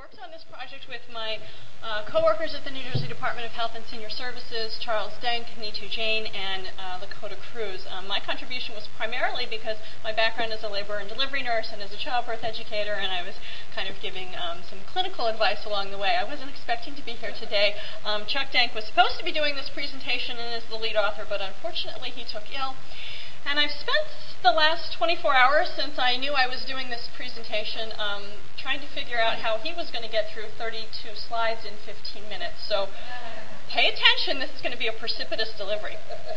worked on this project with my co-workers at the New Jersey Department of Health and Senior Services, Charles Denk, Neetu Jain, and Lakota Cruz. My contribution was primarily because my background as a labor and delivery nurse and as a childbirth educator, and I was kind of giving some clinical advice along the way. I wasn't expecting to be here today. Chuck Denk was supposed to be doing this presentation and is the lead author, but unfortunately he took ill. And I've spent the last 24 hours since I knew I was doing this presentation trying to figure out how he was going to get through 32 slides in 15 minutes. So pay attention, this is going to be a precipitous delivery.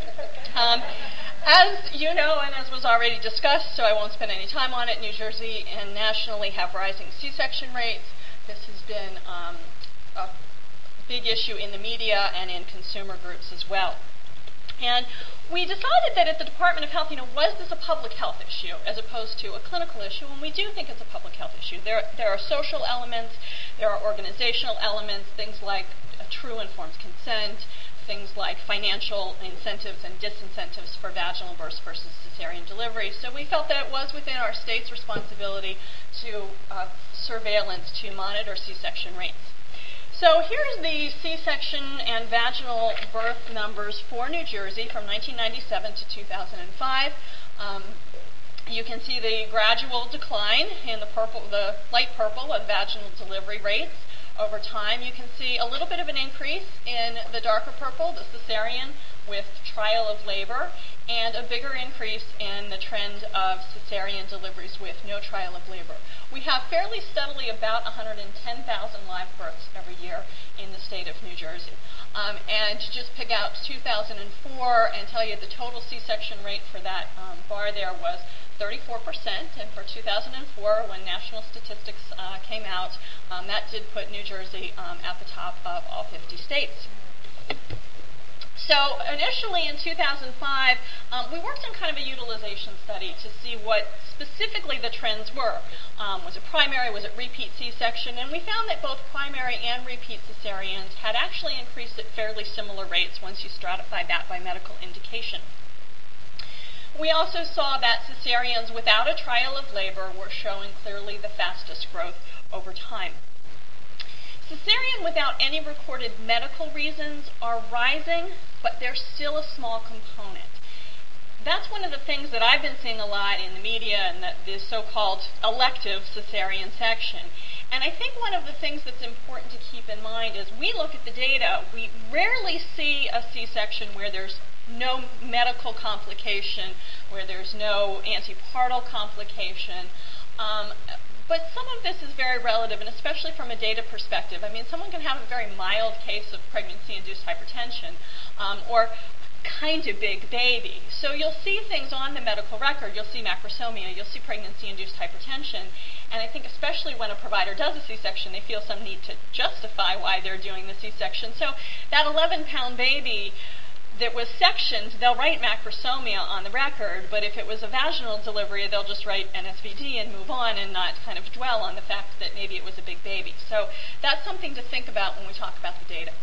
As you know, and as was already discussed, so I won't spend any time on it, New Jersey and nationally have rising C-section rates. This has been a big issue in the media and in consumer groups as well. And we decided that at the Department of Health, was this a public health issue as opposed to a clinical issue? And we do think it's a public health issue. There are social elements, there are organizational elements, things like a true informed consent, things like financial incentives and disincentives for vaginal births versus cesarean delivery. So we felt that it was within our state's responsibility to surveillance to monitor C-section rates. So here's the C-section and vaginal birth numbers for New Jersey from 1997 to 2005. You can see the gradual decline in the light purple of vaginal delivery rates over time. You can see a little bit of an increase in the darker purple, the cesarean, with trial of labor, and a bigger increase in the trend of cesarean deliveries with no trial of labor. We have fairly steadily about 110,000 live births every year in the state of New Jersey. And to just pick out 2004 and tell you the total C-section rate for that bar there was 34%, and for 2004, when national statistics came out, that did put New Jersey at the top of all 50 states. So initially in 2005, we worked on kind of a utilization study to see what specifically the trends were. Was it primary, was it repeat C-section? And we found that both primary and repeat cesareans had actually increased at fairly similar rates once you stratified that by medical indication. We also saw that cesareans without a trial of labor were showing clearly the fastest growth over time. Cesarean without any recorded medical reasons are rising, but they're still a small component. That's one of the things that I've been seeing a lot in the media and the so-called elective cesarean section. And I think one of the things that's important to keep in mind is we look at the data, we rarely see a C-section where there's no medical complication, where there's no antepartal complication. But some of this is very relative, and especially from a data perspective. I mean, someone can have a very mild case of pregnancy-induced hypertension or kind of big baby. So you'll see things on the medical record. You'll see macrosomia. You'll see pregnancy-induced hypertension. And I think especially when a provider does a C-section, they feel some need to justify why they're doing the C-section. So that 11-pound baby that was sectioned, they'll write macrosomia on the record, but if it was a vaginal delivery, they'll just write NSVD and move on and not kind of dwell on the fact that maybe it was a big baby. So that's something to think about when we talk about the data.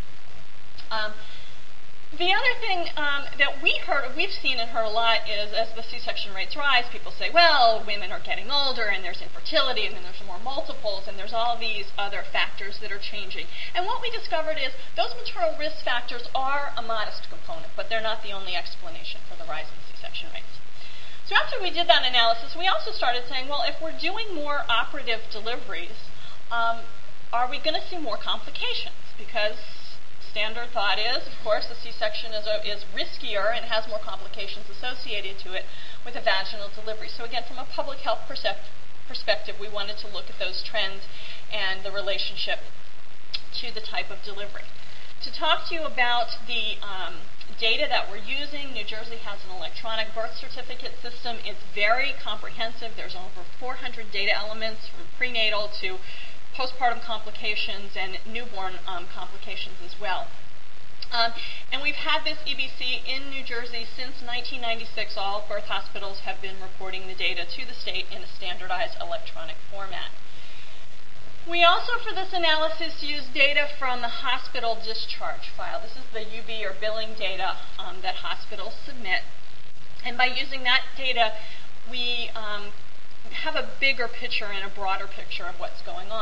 The other thing that we've seen and heard a lot is as the C-section rates rise, people say, well, women are getting older and there's infertility and then there's more multiples and there's all these other factors that are changing. And what we discovered is those maternal risk factors are a modest component, but they're not the only explanation for the rise in C-section rates. So after we did that analysis, we also started saying, well, if we're doing more operative deliveries, are we going to see more complications? Because standard thought is, of course, the C-section is riskier and has more complications associated to it with a vaginal delivery. So again, from a public health perspective, we wanted to look at those trends and the relationship to the type of delivery. To talk to you about the data that we're using, New Jersey has an electronic birth certificate system. It's very comprehensive. There's over 400 data elements from prenatal to postpartum complications and newborn complications as well. And we've had this EBC in New Jersey since 1996. All birth hospitals have been reporting the data to the state in a standardized electronic format. We also, for this analysis, used data from the hospital discharge file. This is the UB or billing data that hospitals submit. And by using that data, we have a bigger picture and a broader picture of what's going on.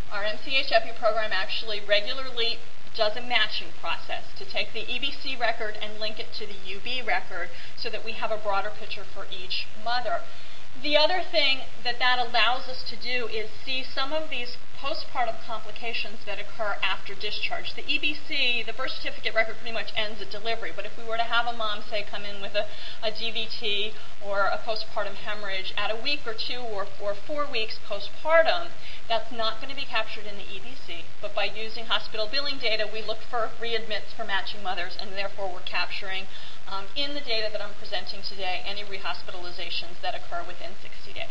Our MCH Epi program actually regularly does a matching process to take the EBC record and link it to the UB record so that we have a broader picture for each mother. The other thing that allows us to do is see some of these postpartum complications that occur after discharge. The EBC, the birth certificate record, pretty much ends at delivery, but if we were to have a mom, say, come in with a DVT or a postpartum hemorrhage at a week or 2 or 4 weeks postpartum, that's not going to be captured in the EBC, but by using hospital billing data, we look for readmits for matching mothers, and therefore we're capturing in the data that I'm presenting today any rehospitalizations that occur within 60 days.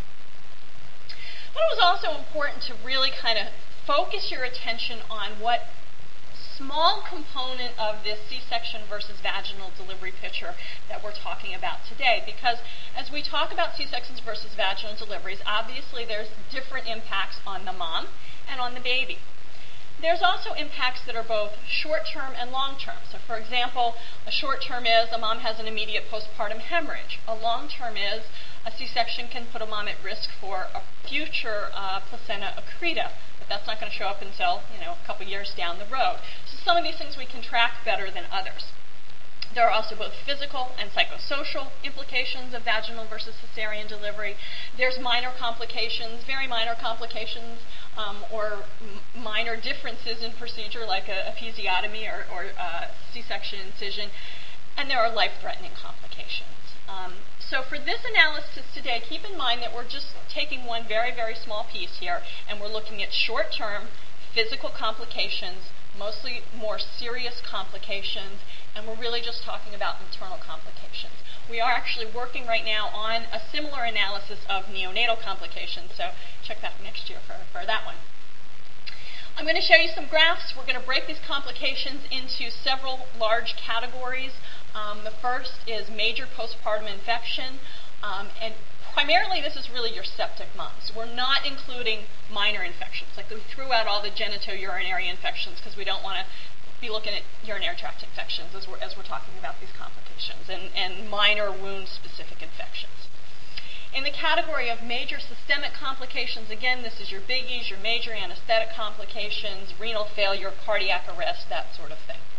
But it was also important to really kind of focus your attention on what small component of this C-section versus vaginal delivery picture that we're talking about today. Because as we talk about C-sections versus vaginal deliveries, obviously there's different impacts on the mom and on the baby. There's also impacts that are both short-term and long-term. So for example, a short-term is a mom has an immediate postpartum hemorrhage. A long-term is a C-section can put a mom at risk for a future placenta accreta, but that's not going to show up until a couple years down the road. So some of these things we can track better than others. There are also both physical and psychosocial implications of vaginal versus cesarean delivery. There's minor complications, very minor complications, or minor differences in procedure like a episiotomy or C-section incision, and there are life-threatening complications. So for this analysis today, keep in mind that we're just taking one very, very small piece here, and we're looking at short-term physical complications, mostly more serious complications, and we're really just talking about maternal complications. We are actually working right now on a similar analysis of neonatal complications, so check back next year for that one. I'm going to show you some graphs. We're going to break these complications into several large categories. The first is major postpartum infection, and primarily this is really your septic moms. We're not including minor infections, like we threw out all the genitourinary infections because we don't want to be looking at urinary tract infections as we're talking about these complications, and minor wound-specific infections. In the category of major systemic complications, again, this is your biggies, your major anesthetic complications, renal failure, cardiac arrest, that sort of thing.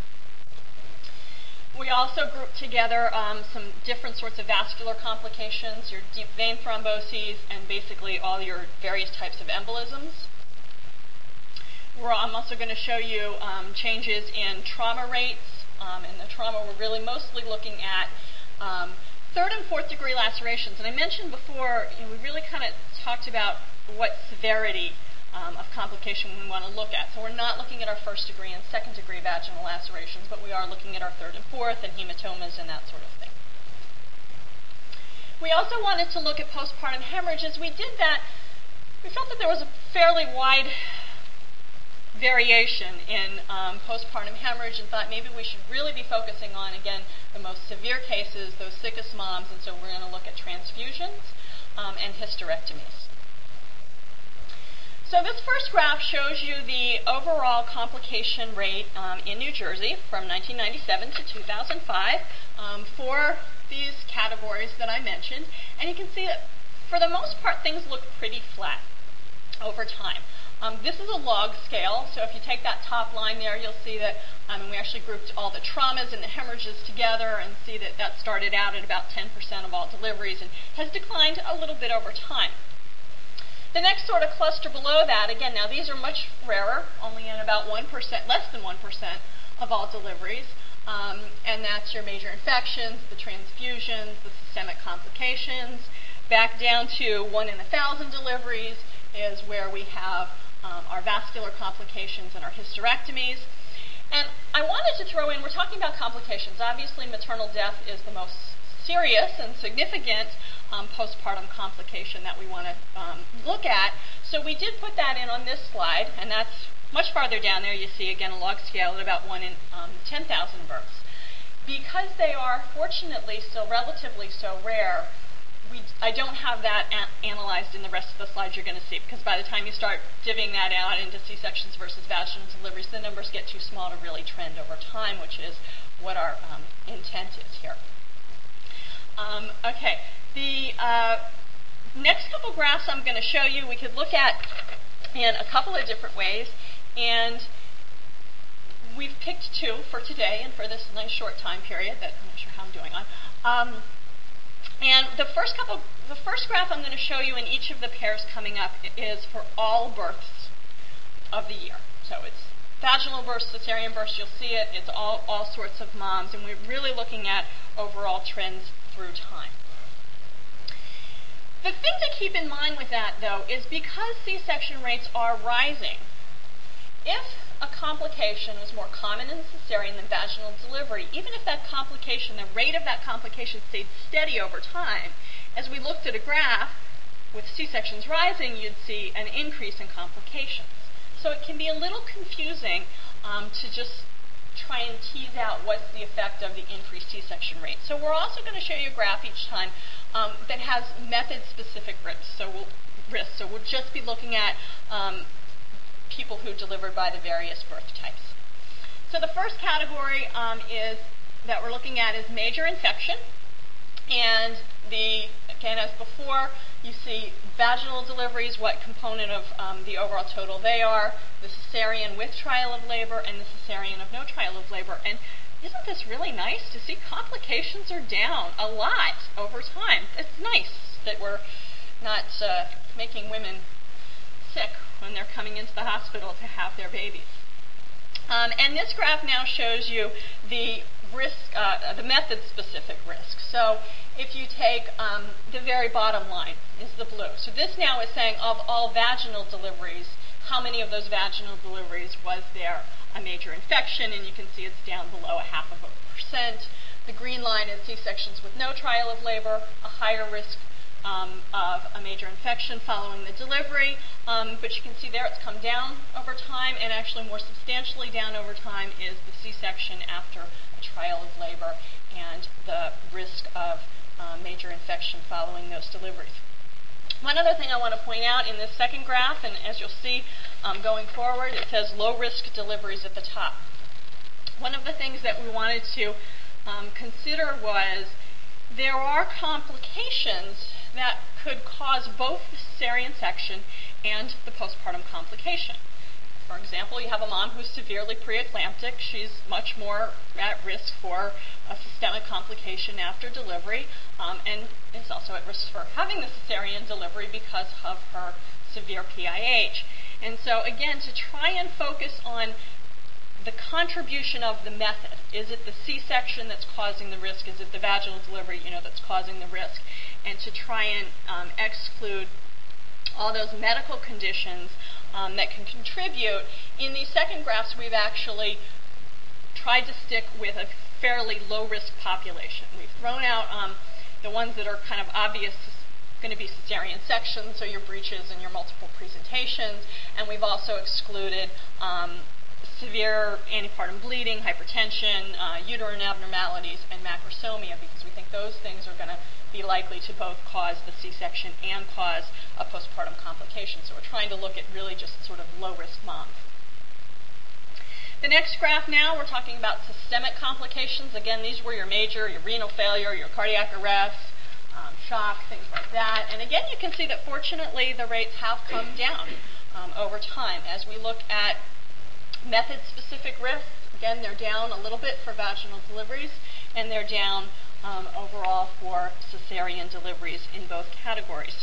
We also grouped together some different sorts of vascular complications, your deep vein thromboses, and basically all your various types of embolisms. I'm also going to show you changes in trauma rates. In the trauma, we're really mostly looking at third and fourth degree lacerations. And I mentioned before, we really kind of talked about what severity of complication we want to look at. So we're not looking at our first degree and second degree vaginal lacerations, but we are looking at our third and fourth and hematomas and that sort of thing. We also wanted to look at postpartum hemorrhage. As we did that, we felt that there was a fairly wide variation in postpartum hemorrhage and thought maybe we should really be focusing on, again, the most severe cases, those sickest moms, and so we're going to look at transfusions and hysterectomies. So this first graph shows you the overall complication rate in New Jersey from 1997 to 2005 for these categories that I mentioned. And you can see that for the most part things look pretty flat over time. This is a log scale, so if you take that top line there, you'll see that we actually grouped all the traumas and the hemorrhages together and see that that started out at about 10% of all deliveries and has declined a little bit over time. The next sort of cluster below that, again, now these are much rarer, only in about 1%, less than 1% of all deliveries, and that's your major infections, the transfusions, the systemic complications. Back down to 1 in 1,000 deliveries is where we have our vascular complications and our hysterectomies. And I wanted to throw in, we're talking about complications. Obviously, maternal death is the most serious and significant postpartum complication that we want to look at. So we did put that in on this slide, and that's much farther down there. You see, again, a log scale at about 1 in 10,000 births. Because they are, fortunately, still relatively so rare, I don't have that analyzed in the rest of the slides you're going to see, because by the time you start divvying that out into C-sections versus vaginal deliveries, the numbers get too small to really trend over time, which is what our intent is here. Okay, the next couple graphs I'm going to show you, we could look at in a couple of different ways, and we've picked two for today and for this nice short time period that I'm not sure how I'm doing on. And the first graph I'm going to show you in each of the pairs coming up is for all births of the year. So it's vaginal births, cesarean births, you'll see it. It's all sorts of moms, and we're really looking at overall trends through time. The thing to keep in mind with that, though, is because C-section rates are rising, if a complication was more common in cesarean than vaginal delivery, even if that complication, the rate of that complication stayed steady over time, as we looked at a graph, with C-sections rising, you'd see an increase in complications. So it can be a little confusing to just try and tease out what's the effect of the increased C-section rate. So we're also going to show you a graph each time that has method-specific risks. So we'll just be looking at people who delivered by the various birth types. So the first category that we're looking at is major infection. And again, as before, you see vaginal deliveries, what component of the overall total they are, the cesarean with trial of labor, and the cesarean of no trial of labor. And isn't this really nice to see complications are down a lot over time? It's nice that we're not making women sick when they're coming into the hospital to have their babies. And this graph now shows you the risk, the method-specific risk. So if you take the very bottom line is the blue. So this now is saying of all vaginal deliveries, how many of those vaginal deliveries was there a major infection? And you can see it's down below 0.5%. The green line is C-sections with no trial of labor, a higher risk of a major infection following the delivery. But you can see there it's come down over time, and actually more substantially down over time is the C-section after a trial of labor and the risk of major infection following those deliveries. One other thing I want to point out in this second graph, and as you'll see going forward, it says low-risk deliveries at the top. One of the things that we wanted to consider was there are complications that could cause both the cesarean section and the postpartum complication. For example, you have a mom who's severely preeclamptic. She's much more at risk for a systemic complication after delivery, and is also at risk for having the cesarean delivery because of her severe PIH. And so, again, to try and focus on the contribution of the method. Is it the C-section that's causing the risk? Is it the vaginal delivery, that's causing the risk? And to try and exclude all those medical conditions that can contribute. In these second graphs, we've actually tried to stick with a fairly low-risk population. We've thrown out the ones that are kind of obvious going to be cesarean sections, so your breaches and your multiple presentations, and we've also excluded severe antepartum bleeding, hypertension, uterine abnormalities, and macrosomia, because we think those things are going to be likely to both cause the C-section and cause a postpartum complication. So we're trying to look at really just sort of low-risk moms. The next graph now, we're talking about systemic complications. Again, these were your major, your renal failure, your cardiac arrest, shock, things like that. And again, you can see that fortunately the rates have come down over time. As we look at method-specific risks, again, they're down a little bit for vaginal deliveries, and they're down overall for cesarean deliveries in both categories.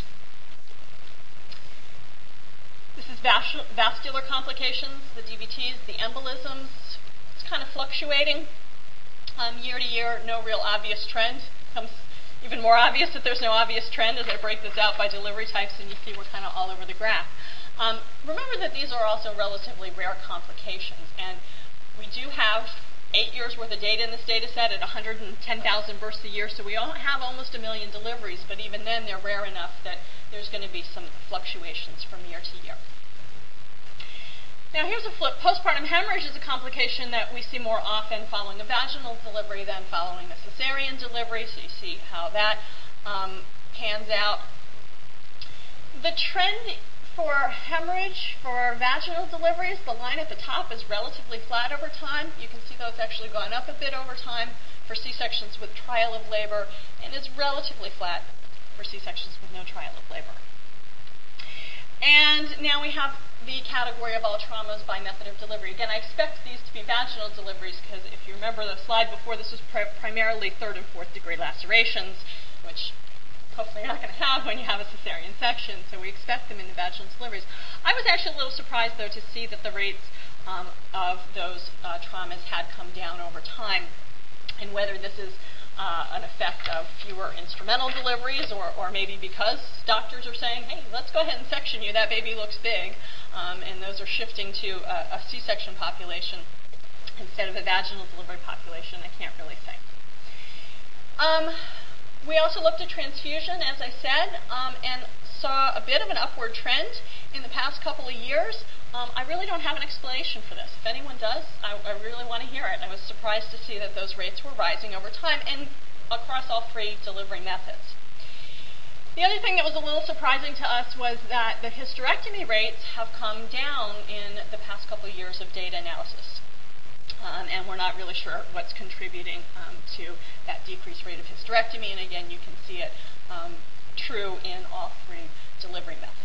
This is vascular complications, the DVTs, the embolisms. It's kind of fluctuating year to year, no real obvious trend. It becomes even more obvious that there's no obvious trend as I break this out by delivery types, and you see we're kind of all over the graph. Remember that these are also relatively rare complications, and we do have 8 years worth of data in this data set at 110,000 births a year, so we have almost 1 million deliveries, but even then they're rare enough that there's going to be some fluctuations from year to year. Now here's a flip. Postpartum hemorrhage is a complication that we see more often following a vaginal delivery than following a cesarean delivery, so you see how that pans out. The trend for hemorrhage, for vaginal deliveries, the line at the top is relatively flat over time. You can see though it's actually gone up a bit over time for C-sections with trial of labor, and is relatively flat for C-sections with no trial of labor. And now we have the category of all traumas by method of delivery. Again, I expect these to be vaginal deliveries because if you remember the slide before, this was primarily 3rd and 4th degree lacerations, which hopefully you're not going to have when you have a cesarean section, so we expect them in the vaginal deliveries. I was actually a little surprised, though, to see that the rates of those traumas had come down over time, and whether this is an effect of fewer instrumental deliveries, or maybe because doctors are saying, hey, let's go ahead and section you, that baby looks big, and those are shifting to a C-section population instead of a vaginal delivery population, I can't really say. We also looked at transfusion, as I said, and saw a bit of an upward trend in the past couple of years. I really don't have an explanation for this. If anyone does, I really want to hear it. I was surprised to see that those rates were rising over time and across all 3 delivery methods. The other thing that was a little surprising to us was that the hysterectomy rates have come down in the past couple of years of data analysis. And we're not really sure what's contributing to that decreased rate of hysterectomy. And again, you can see it true in all 3 delivery methods.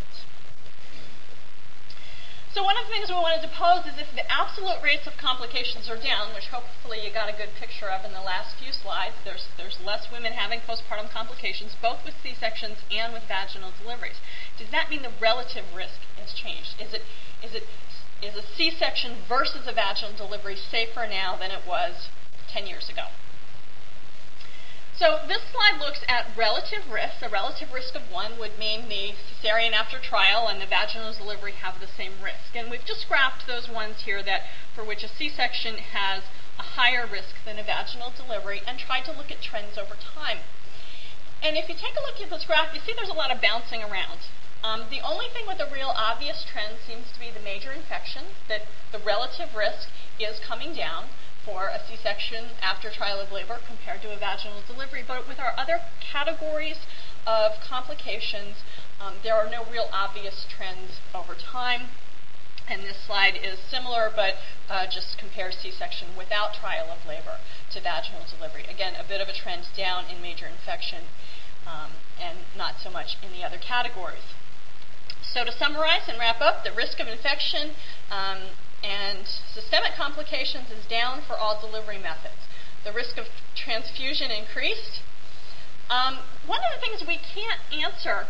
So one of the things we wanted to pose is if the absolute rates of complications are down, which hopefully you got a good picture of in the last few slides, there's less women having postpartum complications, both with C-sections and with vaginal deliveries. Does that mean the relative risk has changed? Is a C-section versus a vaginal delivery safer now than it was 10 years ago? So this slide looks at relative risk. A relative risk of 1 would mean the cesarean after trial and the vaginal delivery have the same risk. And we've just graphed those ones here that for which a C-section has a higher risk than a vaginal delivery and tried to look at trends over time. And if you take a look at this graph, you see there's a lot of bouncing around. The only thing with a real obvious trend seems to be the major infection, that the relative risk is coming down for a C-section after trial of labor compared to a vaginal delivery. But with our other categories of complications, there are no real obvious trends over time. And this slide is similar, but just compares C-section without trial of labor to vaginal delivery. Again, a bit of a trend down in major infection and not so much in the other categories. So to summarize and wrap up, the risk of infection and systemic complications is down for all delivery methods. The risk of transfusion increased. One of the things we can't answer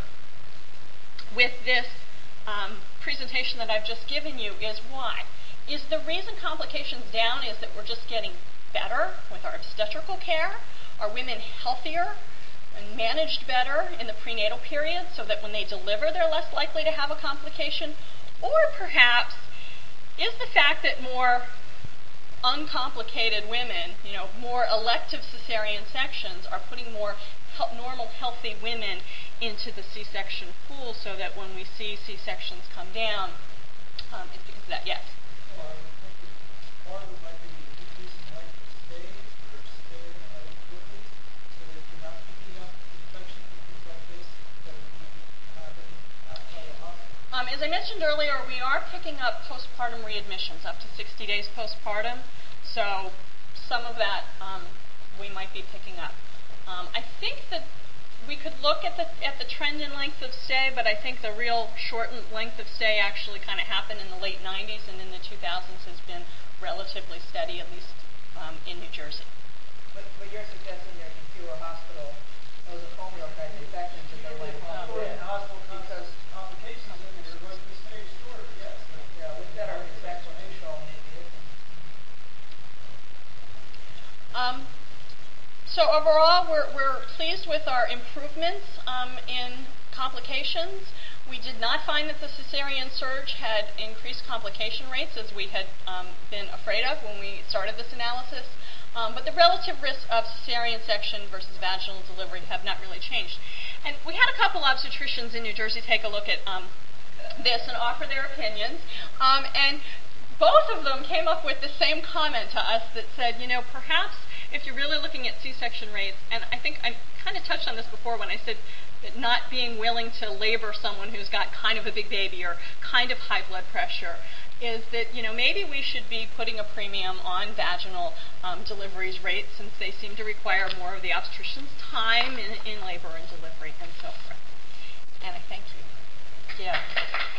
with this presentation that I've just given you is why. Is the reason complications down is that we're just getting better with our obstetrical care? Are women healthier and managed better in the prenatal period so that when they deliver they're less likely to have a complication? Or perhaps is the fact that more uncomplicated women, more elective cesarean sections are putting more normal, healthy women into the C-section pool so that when we see C-sections come down, it's because of that, yes? Well, I would think that part of it might be decreasing length of stay or staying quickly so that you're not picking up infections and things like this that would happen outside the hospital. As I mentioned earlier, we are picking up postpartum readmissions up to 60 days postpartum, so some of that we might be picking up. I think that we could look at the trend in length of stay, but I think the real shortened length of stay actually kind of happened in the late 90s, and in the 2000s has been relatively steady, at least in New Jersey. But you're suggesting there's fewer hospital nosocomial type infections that they went home with. Hospital because complications and they're going to stay shorter, yes. Yeah, with better infection control maybe. So overall, we're pleased with our improvements in complications. We did not find that the cesarean surge had increased complication rates as we had been afraid of when we started this analysis. But the relative risk of cesarean section versus vaginal delivery have not really changed. And we had a couple obstetricians in New Jersey take a look at this and offer their opinions. And both of them came up with the same comment to us that said, perhaps if you're really looking at C-section rates, and I think I kind of touched on this before when I said that not being willing to labor someone who's got kind of a big baby or kind of high blood pressure, is that, maybe we should be putting a premium on vaginal deliveries rates since they seem to require more of the obstetrician's time in labor and delivery and so forth. And I thank you. Yeah.